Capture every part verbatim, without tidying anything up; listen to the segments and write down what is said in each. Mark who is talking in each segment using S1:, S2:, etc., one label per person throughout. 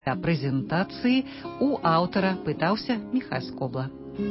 S1: Да прэзентацыі у аўтара пытаўся Міхась Кобла.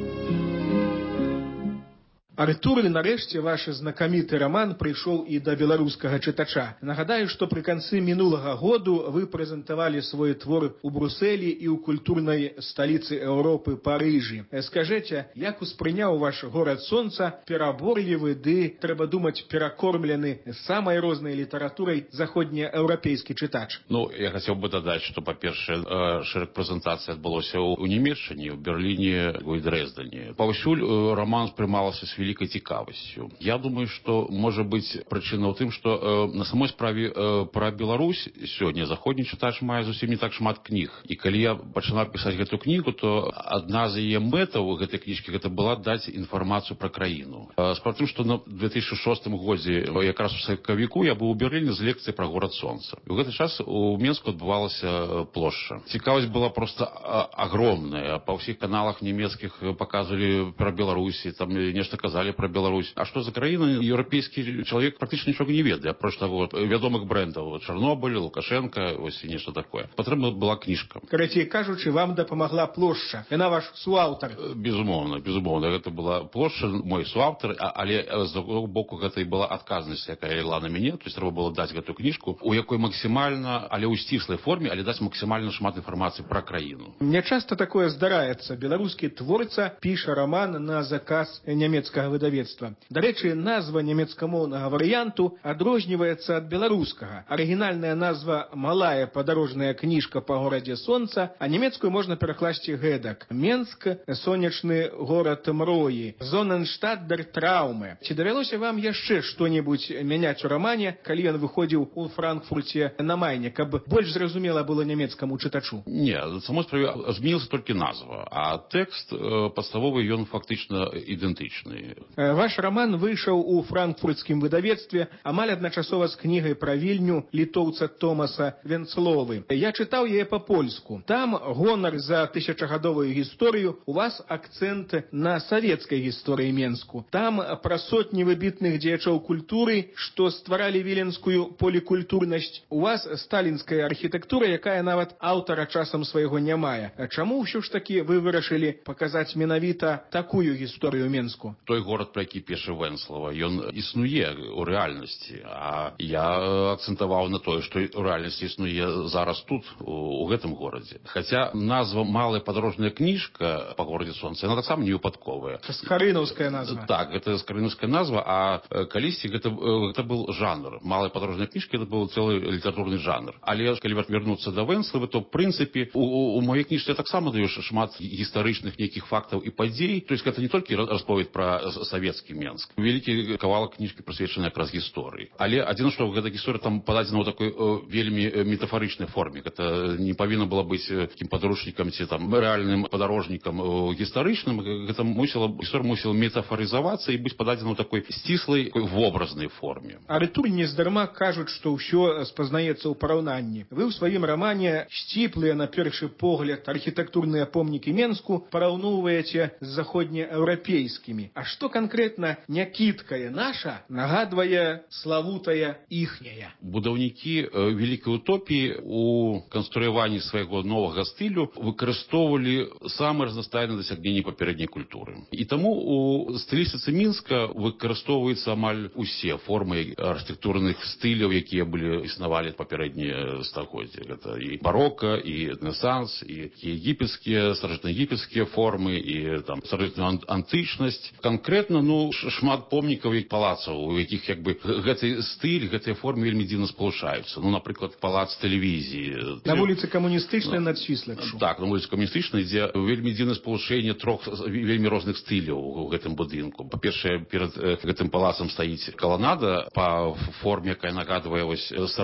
S2: Артур, нарэшце ваш знакаміты раман прыйшоў і да беларускага чытача. Нагадаю, што пры канцы мінулага году вы прэзентавалі свой твор у Брусэлі і ў культурнай сталіцы Еўропы Парыжы. Скажыце, як успрыняў ваш горад сонца пераборлівы ды, трэба думаць, перакормлены самай рознай літаратурай заходнееўрапейскі чытач?
S3: Ну, я хацеў бы дадаць, што, па-першае, шэраг прэзентацый адбылося ў Нямецчыне, ў Берліне, у Дрэздане. Паўсюль раман спрымалася з великой цікавасцю. Я думаю, что может быть причина ў тым, что э, на самой справе э, про Беларусь сёння заходні чытач мае зусім не так шмат кніг. І калі я пачынаў пісаць гэту кнігу, то адна з яе мэтаў гэтай кніжкі гэта была даць інфармацыю пра краіну. Э, Справа ў тым, што на две тысячи шостым годзе, якраз у сакавіку, я быў у Берліне з лекцыяй пра горад сонца. І ў гэты час у Менску адбывалася плошча. Цікавасць была просто агромная. Па ўсіх каналах нямецкіх паказвалі пра Беларусі, там нешта казалі про Беларусь. А что за краіна, еўрапейскі чалавек практычна нічога не ведае, апроч таго вядомых брэндаў Чарнобыль, Лукашенко, ось і нешта такое. Патрэбна была кніжка.
S2: Карацей кажучы, вам дапамагла плошча. Яна ваш суаўтар.
S3: Безумоўна, безумоўна, гэта была плошча, мой суаўтар, але з другого боку гэта і была адказнасць, якая легла на мяне, то есть трэба было даць гэтую кніжку, у якой максімальна, але ў сціслай форме, але даць максімальна шмат інфармацыі пра краіну.
S2: Мне часта такое здараецца. Беларускі творца піша раман на заказ нямецкага выдавецтва. Дарэчы, назва нямецкамоўнага варыянту адрозніваецца ад беларускага. Арыгінальная назва «Малая падарожная кніжка па горадзе сонца», а нямецкую можна перакласці гэтак: Менск, сонечны горад мроі, Зоненштадт дер Трауме. Ці давялося вам яшчэ што-небудзь мяняць у рамане, калі ён выходзіў у Франкфурце на Майне, каб больш зразумела было нямецкаму чытачу?
S3: Не, самой справе змянілася толькі назва, а тэкст падставовы ён фактычна ідэнтычны.
S2: Ваш раман выйшаў у франкфуртскім выдавецтве амаль адначасова з кнігай пра Вільню літоўца Томаса Венцловы. Я чытаў яе па-польску. Там гонар за тысячагадовую гісторыю, у вас акцэнт на савецкай гісторыі Менску. Там пра сотні выбітных дзеячоў культуры, што стваралі віленскую полікультурнасць. У вас сталінская архітэктура, якая нават аўтара часам свайго не мае. Чаму ўсё ж такі вы вырашылі паказаць менавіта такую гісторыю Менску?
S3: Той горад, про які піша Венслава, ён існуе ў рэальнасці, а я акцэнтаваў на тое, што ў рэальнасці існуе зараз тут, у, у гэтым горадзе. Хаця назва «Малая падарожная кніжка» па горадзе сонца, яна таксама не выпадковая.
S2: Скарынаўская назва.
S3: Так, гэта скарынаўская назва, а калісьці гэта, гэта был жанр. «Малая падарожная кніжка» гэта быў цэлы літаратурны жанр. Але калі вярнуцца да Венславы, то, в прынцыпе, у, у маёй кніжцы я таксама даю шмат гістарычных нейкіх фактаў і падзей. То есть гэта не толькі расповед пра савецкі Менск. Вялікі кавалак кніжкі прысвечаны якраз гісторыі. Але адзін, што гэта гісторыя там пададзена ў такой о, вельмі метафарычнай форме. Гэта не павінна было быць такім падручнікам ці там рэальным падарожнікам гістарычным. Гэта мусіла, гісторыя мусіла метафарызавацца і быць пададзена ў такой сціслай вобразнай форме.
S2: Арытуль нездарма кажуць, што ўсё спазнаецца ў параўнанні. Вы ў сваім рамане сціплыя на першы погляд архітэктурныя помнікі Менску параўноўваеце з заходнееўрапейскімі. А што конкретно някіткая наша нагадвае славутая іхняя?
S3: Будаўнікі вялікай утопіі у канструяванні свайго новага стылю выкарыстоўвалі самыя разнастайныя дасягненні папярэдняй культуры. І таму у стылістыцы Мінска выкарыстоўваюцца амаль усе формы архітэктурных стыляў, якія былі існавалі папярэднія стагоддзі. Гэта і барока, і рэнесанс, і егіпецкія, старажытнаегіпецкія формы, і там старажытная антычнасць. Конкретно, ну, шмат помнікаў і палацаў, у якіх як бы гэты стыль, гэтыя формы вельмі дзіўна спалучаюцца. Ну, напрыклад, палац тэлевізіі.
S2: На вуліцы камуністычнай над Свіслаччу.
S3: Так, на вуліцы камуністычнай, дзе вельмі дзіўна спалучэнне трох вельмі розных стыляў у гэтым будынку. Па-першае, перад гэтым палацам стаіць каланада па форме, якая нагадвае вось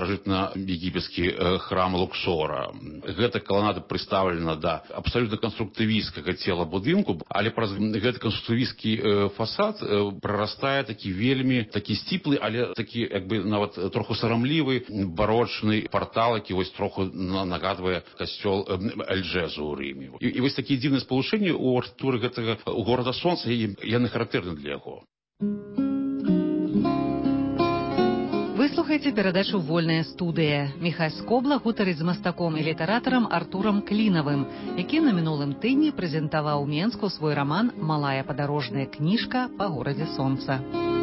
S3: старажытна-егіпецкі храм Луксора. Гэта каланада прыстаўлена да абсалютна канструктывісцкага цела будынку, але праз гэты канструктывісцкі фасад прарастае такі вельмі такі сціплы, але такі як бы нават троху сарамлівы барочны партал, які вось троху нагадвае касцёл Эльджезу ў Рыме. І, і вось такія дзіўныя спалучэнні ў архітэктуры гэтага горада сонца, яны характэрны для яго.
S1: Вы слухаеце слухайце перадачу «Вольная студыя». Міхась Скобла гутарыць з мастаком і літаратарам Артурам Клінавым, які на мінулым тыдні прэзентаваў Менску свой раман «Малая падарожная кніжка па горадзе сонца».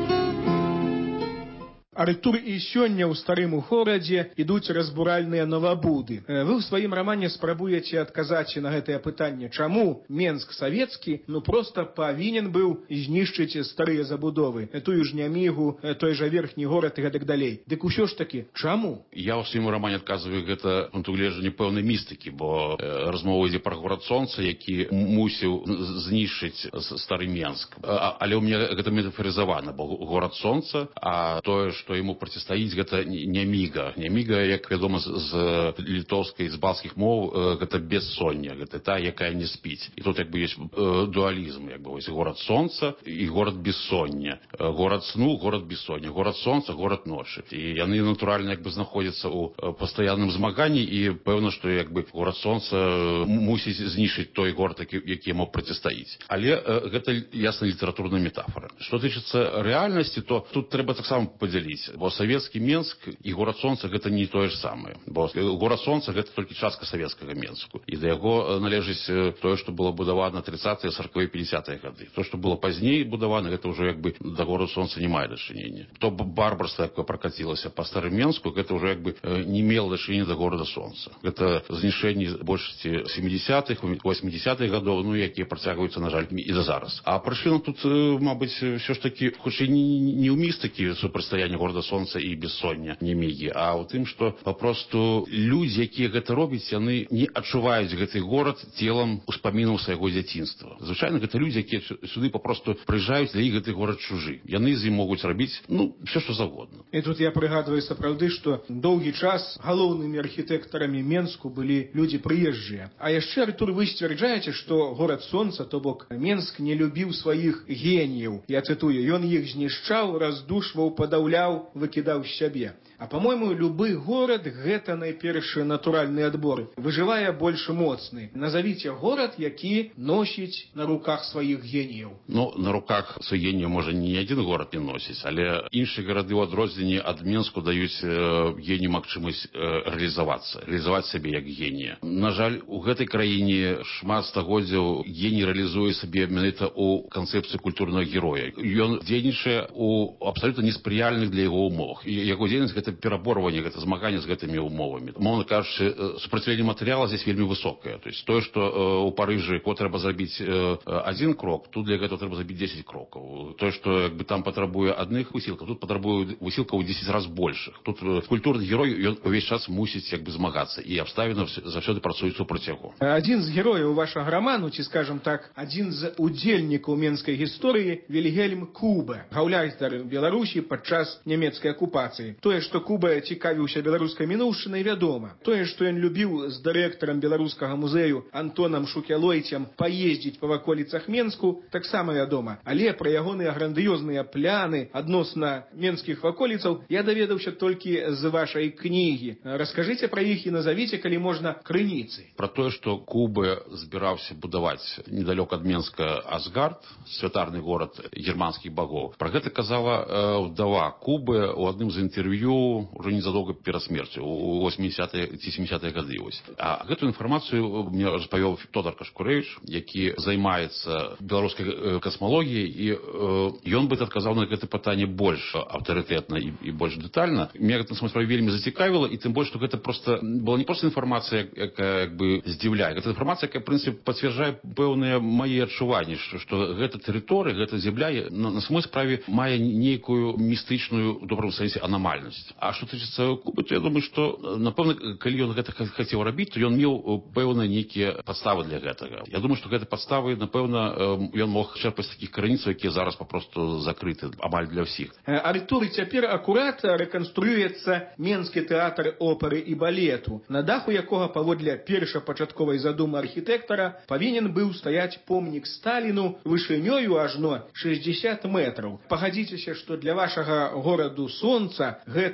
S2: Артур, і сёння ў старым горадзе ідуць разбуральныя новабуды. Вы ў сваім рамане спрабуеце адказаць на гэтае пытанне, чаму Менск савецкі ну проста павінен быў знішчыць старыя забудовы, тую ж Нямігу, той жа верхні горад і гэтак далей. Дык усё ж такі, чаму?
S3: Я ў сваім рамане адказваю гэта пункт гледжання пэўнай містыкі, бо размова ідзе пра горад сонца, які мусіў знішчыць стары Менск. Але ў мяне гэта метафарызавана, бо горад сонца, а тое, што яму процістаіць, гэта Няміга. Няміга, як вядома, з літоўскай, з балцкіх моў, гэта бессоння, гэта та, якая не спіць. І тут як бы ёсць дуалізм, як бы вось горад сонца і горад бессоння. Горад сну, горад бессоння. Горад сонца, горад ночы. І яны натуральна як бы знаходзяцца ў пастаянным змаганні, і пэўна, што як бы горад сонца мусіць знішчыць той горад, які, які яму процістаіць. Але гэта ясна літаратурная метафора. Што тычыцца рэальнасці, то тут трэба таксама падзяліць. Бо савецкі Менск і горад сонца гэта не тое ж самае. Бо горад сонца гэта толькі частка савецкага Менску. І да яго належыць тое, што было будавана трыццатыя, сарковыя, пятидесятыя гады. То, што было пазней будавана, гэта ўжо як бы да гораду сонца не мае дачынення. То барбарства, якое пракацілася па старым Менску, гэта ўжо як бы не мела дачынення да горада сонца. Гэта знішэнні большасці сямідзясятых, восьмідзясятых гадоў, ну якія працягваюцца, на жаль, і да зараз. А прычына тут, мабыць, ўсё ж такі хутчэй не ў містыкі супрацьстаяння горада сонца і бессоння Нямігі, а ў тым, што папросту людзі, якія гэта робяць, яны не адчуваюць гэты горад целам успамінаў свайго дзяцінства. Звычайна гэта людзі, якія сюды папросту прыязджаюць, для іх гэты горад чужы. Яны з ім могуць рабіць ну все што загодна.
S2: І тут я прыгадваю сапраўды, што доўгі час галоўнымі архітэктарамі Менску былі людзі прыезджыя. А яшчэ, Артур, вы сцвярджаеце, што горад сонца, то бок Менск, не любіў сваіх геніяў. Я цытую, ён іх знішчаў, раздушваў, падаўляў, выкідаў з сябе. А по-мойму, любы горад гэта найперш натуральны адбор. Выжывае больш моцны. Назавіце горад, які носіць на руках сваіх геніяў.
S3: Ну, на руках сваіх геніяў можа ні адзін горад не носіць, але іншыя гарады ў адрозненні ад Менску даюць э, генію магчымасць э, рэалізавацца, рэалізаваць сябе як генія. На жаль, у гэтай краіне шмат стагоддзяў геній рэалізуе сабе менавіта ў канцэпцыі культурнага героя. Ён дзейнічае у абсалютна неспрыяльных для яго умовах. І яго дзейнасць гэта пераборванне, гэта змаганне з гэтымі умовамі. Умоўна кажучы, супраціўленне матэрыяла здесь вельмі высокае. То есть тое, што э, у Парыжы трэба зрабіць э, адзін крок, тут для гэтага трэба зрабіць дзесяць крокаў. Тое, што як бы там патрабуе адных высілкаў, тут патрабуе высілкаў у дзесяць раз большых. Тут э, культурны герой, ён увесь час мусіць як бы змагацца, і абставіна заўсёды працуюць супраць яго.
S2: Адзін з герояў вашага раману, ці скажам так, адзін з удзельнікаў менскай гісторыі Вільгельм Куба, гаўляйтар Беларусі падчас нямецкай акупацыі. Тое, што Куба цікавіўся беларускай мінуўшчынай, вядома. Тое, што ён любіў з дырэктарам беларускага музею Антонам Шукялойцем паездзіць па ваколіцах Менску, таксама вядома. Але пра ягоныя грандыёзныя пляны адносна менскіх ваколіцаў я даведаўся толькі з вашай кнігі. Раскажыце пра іх і назавіце, калі можна, крыніцы.
S3: Пра тое, што Куба збіраўся будаваць недалёк ад Менска Асгард, святарны горад германскіх багоў. Пра гэта казала э, ўдава Кубы ў адным з інтэрв'ю ўжо незадоўга перад смерцю, у восьмідзясятыя ці сямідзясятыя гады. Вось. А гэту інфармацыю мне распавёў Тодар Кашкурэвіч, які займаецца беларускай э, касмалогіяй, і э, ён бы адказаў на гэта пытанне больш аўтарытэтна і, і больш дэтальна. Мне гэта справе вельмі зацікавіла, і тым больш, што гэта проста была не проста інфармацыя, якая як бы здзіўляе. Гэта інфармацыя, якая, в прынцыпе, пацвярджае пэўныя мае адчуванні, што, што гэта тэрыторыя, гэта зямля на, на самой справе мае нейкую містычную, у добрым сэнсе, анамальнасць. А што тычыцца Кубы, то я думаю, што, напэўна, калі ён гэта хацеў рабіць, то ён меў пэўна нейкія падставы для гэтага. Я думаю, што гэта падставы, напэўна, ён мог чэрпаць такіх крыніцаў, якія зараз папросту закрыты амаль для ўсіх.
S2: Артур, цяпер акурат рэканструюецца Менскі тэатр оперы і балету, на даху якога паводле першапачатковай задумы архітэктара павінен быў стаяць помнік Сталіну вышынёю ажно шэсцьдзесят метраў. Пагадзіцеся, што для вашага гораду сонца гэта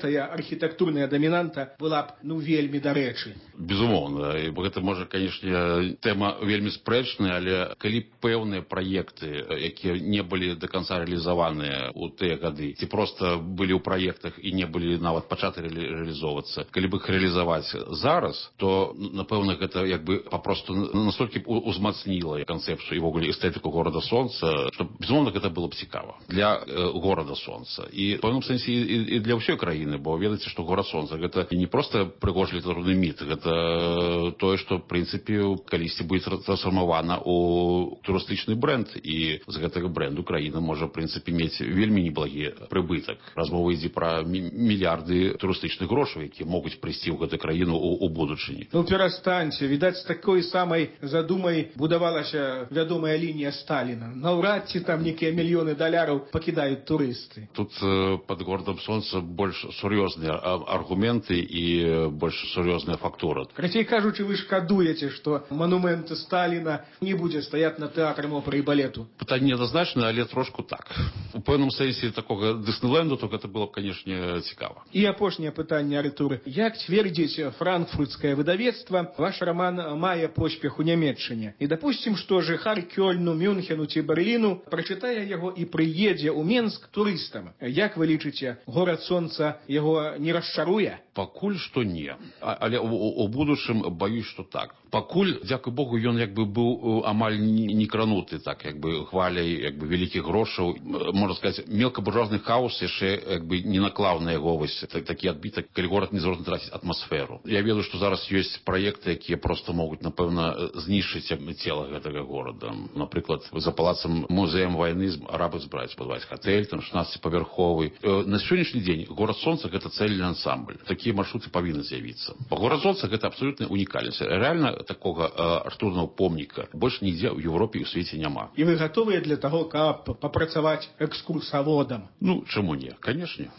S2: гэтая архітэктурная дамінанта была б ну вельмі дарэчы.
S3: Безумоўна, гэта можа, канешне, тэма вельмі спрэчная, але калі пэўныя праекты, якія не былі до конца рэалізаваныя ў тыя гады, ці проста былі ў праектах і не былі нават пачаты рэалізоўвацца, калі бы іх рэалізаваць зараз, то напэўна гэта як бы папросту настолькі узмацніла канцэпцыю і ввогуле эстэтыку горада сонца, што безумоўна гэта было б цікава для э, горада сонца і в пэўным сэнсе і, і для ўсёй краіны, бо ведаеце, што горад сонца гэта не проста прыгожы літаратурны міт, гэта тое, што в прынцыпе калісьці будзе трансфармавана ў турыстычны бренд, і з гэтага бренду краіна можа в прынцыпе мець вельмі неблагі прыбытак. Размова ідзе пра мільярды турыстычных грошаў, якія могуць прыйсці ў гэту краіну у, у будучыні.
S2: Ну перастаньце, відаць, з такой самай задумай будавалася вядомая лінія Сталіна. Наўрад ці там нейкія мільёны даляраў пакідаюць турысты.
S3: Тут э, пад горадам сонца больш сур'ёзныя аргументы і больш сур'ёзная фактура.
S2: Карацей кажучы, вы шкадуеце, што манумент Сталіна не будзе стаяць на тэатрам оперы і балету.
S3: Пытанне неадназначнае, але трошку так. У пэўным сэнсе такога Дыснейленду, то гэта было б, канешне, цікава.
S2: І апошняе пытанне Артур. Як цвердзіць франкфуртскае выдавецтва, ваш раман мае поспех у Нямецчыне? І дапусцім, што жыхар Кёльну, Мюнхену ці Берліну прачытае яго і прыедзе ў Менск турыстам. Як вы лічыце, горад сонца яго не расчаруе?
S3: Пакуль што не. А, але у, у будучым баюсь, што так. Пакуль, дзякуй Богу, ён як бы быў амаль не крануты, так, як бы хваляй як бы вялікіх грошаў. Можна сказаць, мелкабуржуазны хаос яшчэ як бы не наклаў на яго вось такі адбітак, калі горад не зможа траціць атмасферу. Я ведаю, што зараз ёсць праекты, якія проста могуць, напэўна, знішчыць цела гэтага горада. Напрыклад, за палацам музеем вайны арабы збіраюць будаваць гатэль, там шаснаццаціпавярховы. На сённяшні дзень горад сонца гэта цэльны ансамбль. Такія маршруты павінны з'явіцца. Бо горад сонца гэта абсалютная унікальнасць. Рэальна такога артурнага помніка больш нідзе ў Еўропе і ў свеце няма.
S2: І вы гатовыя для таго, каб папрацаваць экскурсаводам?
S3: Ну, чаму не? Канешне.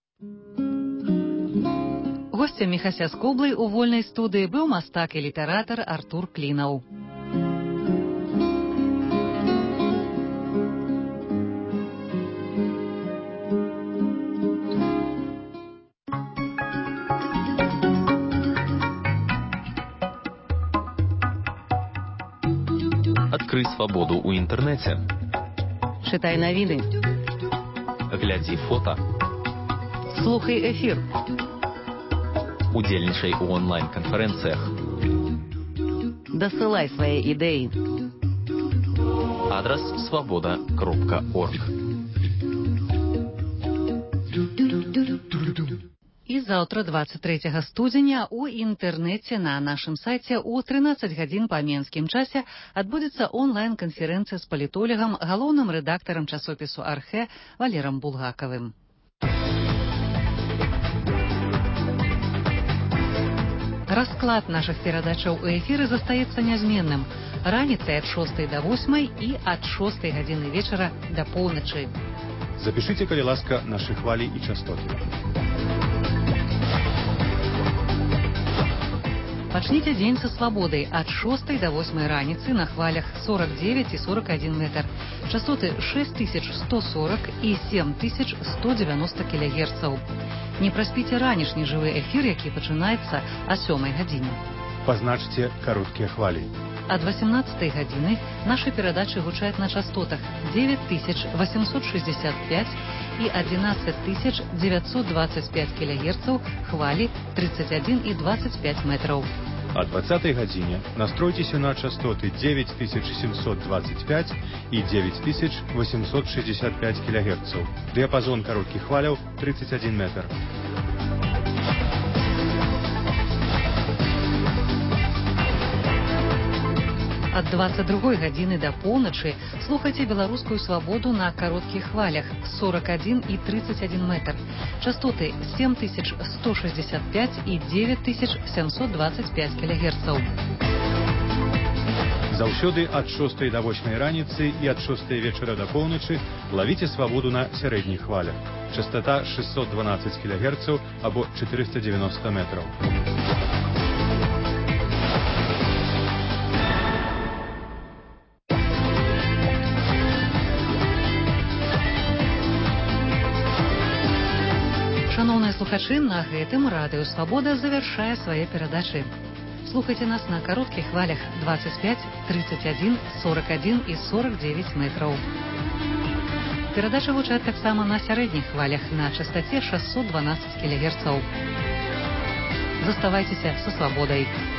S1: Гостем Міхася Скоблы у вольнай студыі быў мастак і літаратар Артур Клінаў.
S4: Адкрый свабоду ў інтэрнэце.
S1: Чытай навіны.
S4: Глядзі фота.
S1: Слухай эфір.
S4: Удзельнічай у онлайн-канферэнцыях.
S1: Дасылай свае ідэі.
S4: Адрас свабода кропка орг.
S1: І заўтра, дваццаць трэцяга студзеня, у інтэрнэце на нашым сайце ў трынаццаць гадзін па менскім часе адбудзецца онлайн-канферэнцыя з палітолагам, галоўным рэдактарам часопісу «Архэ» Валерам Булгакавым. Расклад нашых перадачаў у эфіры застаецца нязменным. Раніцай ад шостай да восьмай і ад шостай гадзіны вечара да поўначы.
S5: Запішыце, калі ласка, нашы хвалі і частоты.
S1: Пачніце дзень са свабодай ад шостай да восьмай раніцы на хвалях сорок девять і сорок один метр. Частоты шесть тысяч сто сорок і семь тысяч сто девяносто кілогерцаў. Не праспіце ранішні жывы эфір, які пачынаецца о сёмай гадзіне.
S5: Пазначце кароткія хвалі.
S1: Ад восемнадцатай гадзіны нашы перадачы гучаць на частотах девять тысяч восемьсот шестьдесят пять і одиннадцать тысяч девятьсот двадцать пять кілогерцаў, хвалі тридцать один і двадцать пять метраў.
S5: О двадцатай гадзіне настройцеся на частоты девять тысяч семьсот двадцать пять і девять тысяч восемьсот шестьдесят пять кілогерцаў. Дыяпазон кароткіх хваляў тридцать один метр.
S1: Ад дваццаць другой гадзіны да поўначы слухайце беларускую свабоду на кароткіх хвалях сорок один і тридцать один метр. Частоты семь тысяч сто шестьдесят пять і девять тысяч семьсот двадцать пять кілогерцаў.
S5: Заўсёды ад шостай да восьмай раніцы і ад шостай вечара да поўначы лавіце свабоду на сярэдніх хвалях. Частота шестьсот двенадцать кілогерцаў або четыреста девяносто метров.
S1: Слухачы, на гэтым радыё «Свабода» завяршае свае перадачы. Слухайце нас на кароткіх хвалях двадцать пять, тридцать один, сорок один і сорок девять метраў. Перадачы гучаць таксама на сярэдніх хвалях на частаце шестьсот двенадцать кілогерцаў. Заставайцеся са свабодай.